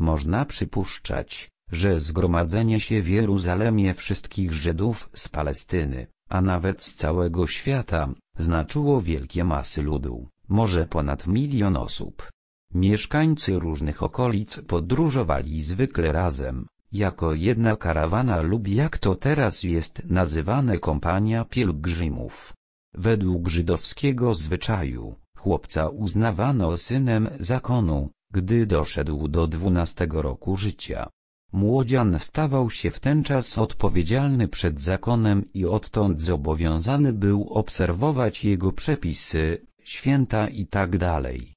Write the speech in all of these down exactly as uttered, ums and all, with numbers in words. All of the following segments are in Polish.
można przypuszczać, że zgromadzenie się w Jeruzalemie wszystkich Żydów z Palestyny, a nawet z całego świata, znaczyło wielkie masy ludu, może ponad milion osób. Mieszkańcy różnych okolic podróżowali zwykle razem, jako jedna karawana lub jak to teraz jest nazywane kompania pielgrzymów. Według żydowskiego zwyczaju, chłopca uznawano synem zakonu, gdy doszedł do dwunastego roku życia. Młodzian stawał się w ten czas odpowiedzialny przed zakonem i odtąd zobowiązany był obserwować jego przepisy, święta i tak dalej.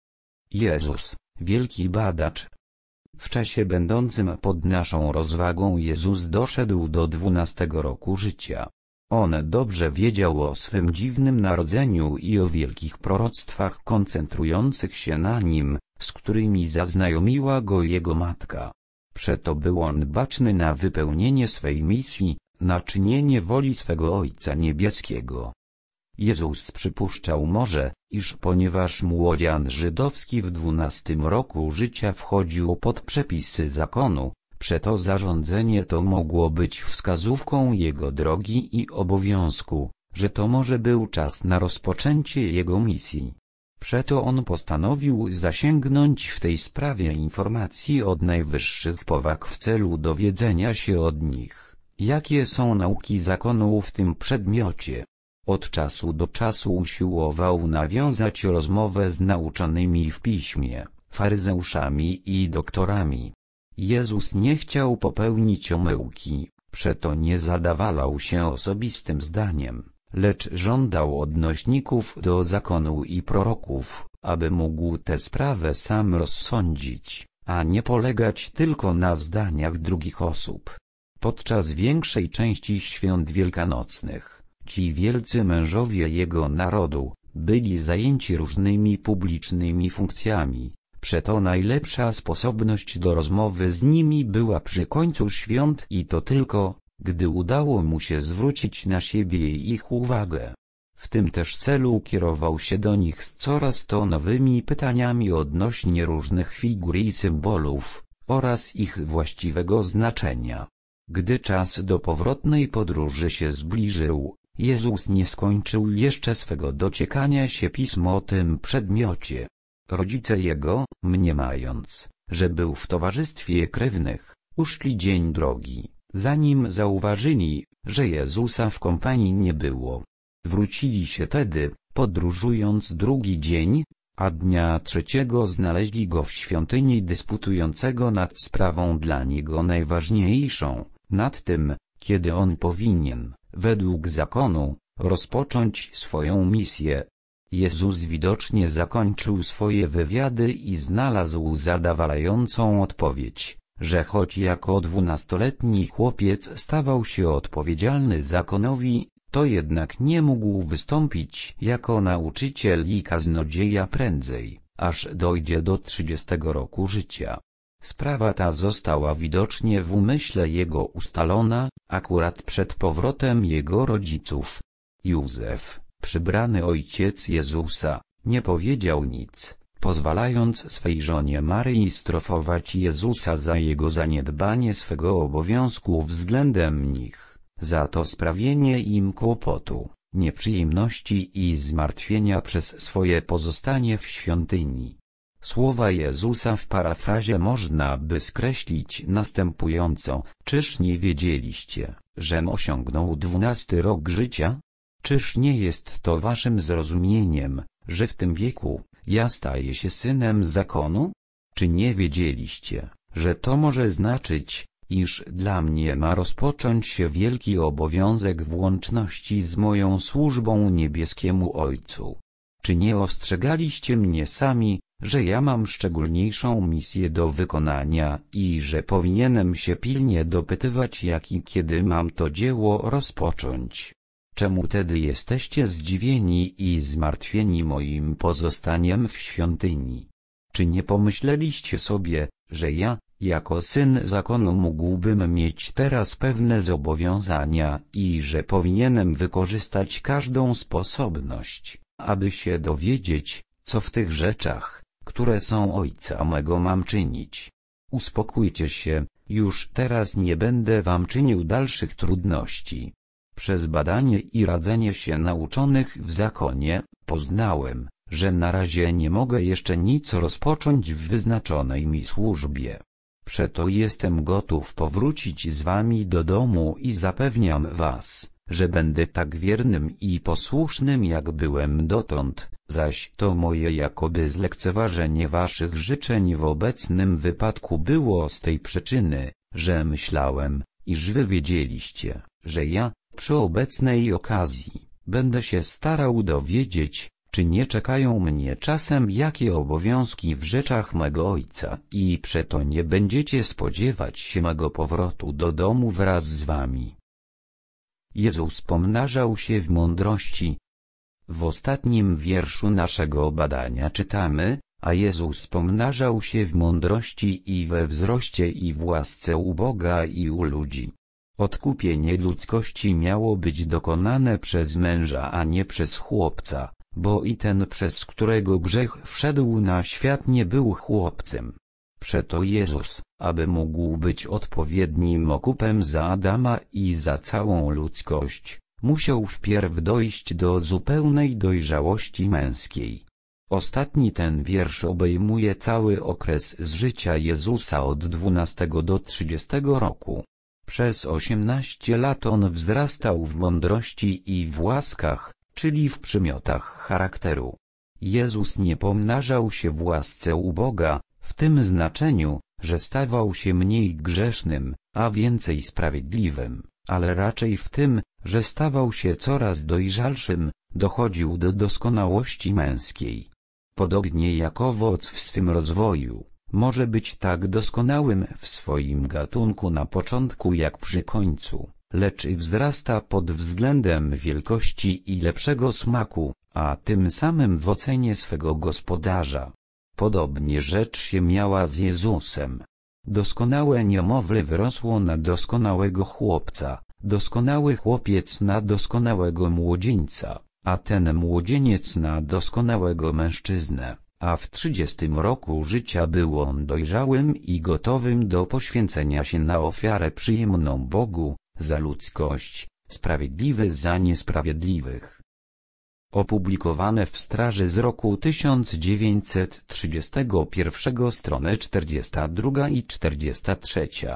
Jezus, wielki badacz. W czasie będącym pod naszą rozwagą Jezus doszedł do dwunastego roku życia. On dobrze wiedział o swym dziwnym narodzeniu i o wielkich proroctwach koncentrujących się na nim, z którymi zaznajomiła go jego matka. Przeto był on baczny na wypełnienie swej misji, na czynienie woli swego Ojca Niebieskiego. Jezus przypuszczał może, iż ponieważ młodzian żydowski w dwunastym roku życia wchodził pod przepisy zakonu, przeto zarządzenie to mogło być wskazówką jego drogi i obowiązku, że to może był czas na rozpoczęcie jego misji. Przeto on postanowił zasięgnąć w tej sprawie informacji od najwyższych powag w celu dowiedzenia się od nich, jakie są nauki zakonu w tym przedmiocie. Od czasu do czasu usiłował nawiązać rozmowę z nauczonymi w piśmie, faryzeuszami i doktorami. Jezus nie chciał popełnić omyłki, przeto nie zadawalał się osobistym zdaniem, lecz żądał odnośników do zakonu i proroków, aby mógł tę sprawę sam rozsądzić, a nie polegać tylko na zdaniach drugich osób. Podczas większej części świąt wielkanocnych, ci wielcy mężowie jego narodu byli zajęci różnymi publicznymi funkcjami, przeto najlepsza sposobność do rozmowy z nimi była przy końcu świąt i to tylko, gdy udało mu się zwrócić na siebie ich uwagę. W tym też celu kierował się do nich z coraz to nowymi pytaniami odnośnie różnych figur i symbolów, oraz ich właściwego znaczenia. Gdy czas do powrotnej podróży się zbliżył, Jezus nie skończył jeszcze swego dociekania się pism o tym przedmiocie. Rodzice jego, mniemając, że był w towarzystwie krewnych, uszli dzień drogi, zanim zauważyli, że Jezusa w kompanii nie było. Wrócili się tedy, podróżując drugi dzień, a dnia trzeciego znaleźli go w świątyni dysputującego nad sprawą dla niego najważniejszą, nad tym, kiedy on powinien, według zakonu, rozpocząć swoją misję. Jezus widocznie zakończył swoje wywiady i znalazł zadowalającą odpowiedź, że choć jako dwunastoletni chłopiec stawał się odpowiedzialny zakonowi, to jednak nie mógł wystąpić jako nauczyciel i kaznodzieja prędzej, aż dojdzie do trzydziestego roku życia. Sprawa ta została widocznie w umyśle jego ustalona, akurat przed powrotem jego rodziców. Józef, przybrany ojciec Jezusa, nie powiedział nic, pozwalając swej żonie Maryi strofować Jezusa za jego zaniedbanie swego obowiązku względem nich, za to sprawienie im kłopotu, nieprzyjemności i zmartwienia przez swoje pozostanie w świątyni. Słowa Jezusa w parafrazie można by skreślić następująco: czyż nie wiedzieliście, żem osiągnął dwunasty rok życia? Czyż nie jest to waszym zrozumieniem, że w tym wieku ja staję się synem zakonu? Czy nie wiedzieliście, że to może znaczyć, iż dla mnie ma rozpocząć się wielki obowiązek w łączności z moją służbą niebieskiemu Ojcu? Czy nie ostrzegaliście mnie sami, że ja mam szczególniejszą misję do wykonania i że powinienem się pilnie dopytywać, jak i kiedy mam to dzieło rozpocząć? Czemu tedy jesteście zdziwieni i zmartwieni moim pozostaniem w świątyni? Czy nie pomyśleliście sobie, że ja, jako syn zakonu, mógłbym mieć teraz pewne zobowiązania i że powinienem wykorzystać każdą sposobność, aby się dowiedzieć, co w tych rzeczach, które są Ojca mego, mam czynić? Uspokójcie się, już teraz nie będę wam czynił dalszych trudności. Przez badanie i radzenie się nauczonych w zakonie, poznałem, że na razie nie mogę jeszcze nic rozpocząć w wyznaczonej mi służbie. Przeto jestem gotów powrócić z wami do domu i zapewniam was, że będę tak wiernym i posłusznym jak byłem dotąd, zaś to moje jakoby zlekceważenie waszych życzeń w obecnym wypadku było z tej przyczyny, że myślałem, iż wy wiedzieliście, że ja, przy obecnej okazji, będę się starał dowiedzieć, czy nie czekają mnie czasem jakie obowiązki w rzeczach mego ojca i przeto nie będziecie spodziewać się mego powrotu do domu wraz z wami. Jezus pomnażał się w mądrości. W ostatnim wierszu naszego badania czytamy, a Jezus pomnażał się w mądrości i we wzroście i w łasce u Boga i u ludzi. Odkupienie ludzkości miało być dokonane przez męża, a nie przez chłopca, bo i ten, przez którego grzech wszedł na świat, nie był chłopcem. Przeto Jezus, aby mógł być odpowiednim okupem za Adama i za całą ludzkość, musiał wpierw dojść do zupełnej dojrzałości męskiej. Ostatni ten wiersz obejmuje cały okres z życia Jezusa od dwunastego do trzydziestego roku. Przez osiemnaście lat on wzrastał w mądrości i w łaskach, czyli w przymiotach charakteru. Jezus nie pomnażał się w łasce u Boga, w tym znaczeniu, że stawał się mniej grzesznym, a więcej sprawiedliwym, ale raczej w tym, że stawał się coraz dojrzalszym, dochodził do doskonałości męskiej. Podobnie jak owoc w swym rozwoju, może być tak doskonałym w swoim gatunku na początku jak przy końcu, lecz i wzrasta pod względem wielkości i lepszego smaku, a tym samym w ocenie swego gospodarza. Podobnie rzecz się miała z Jezusem. Doskonałe niemowlę wyrosło na doskonałego chłopca, doskonały chłopiec na doskonałego młodzieńca, a ten młodzieniec na doskonałego mężczyznę, a w trzydziestym roku życia był on dojrzałym i gotowym do poświęcenia się na ofiarę przyjemną Bogu, za ludzkość, sprawiedliwy za niesprawiedliwych. Opublikowane w Straży z roku tysiąc dziewięćset trzydziestego pierwszego, strony czterdziesta druga i czterdziesta trzecia.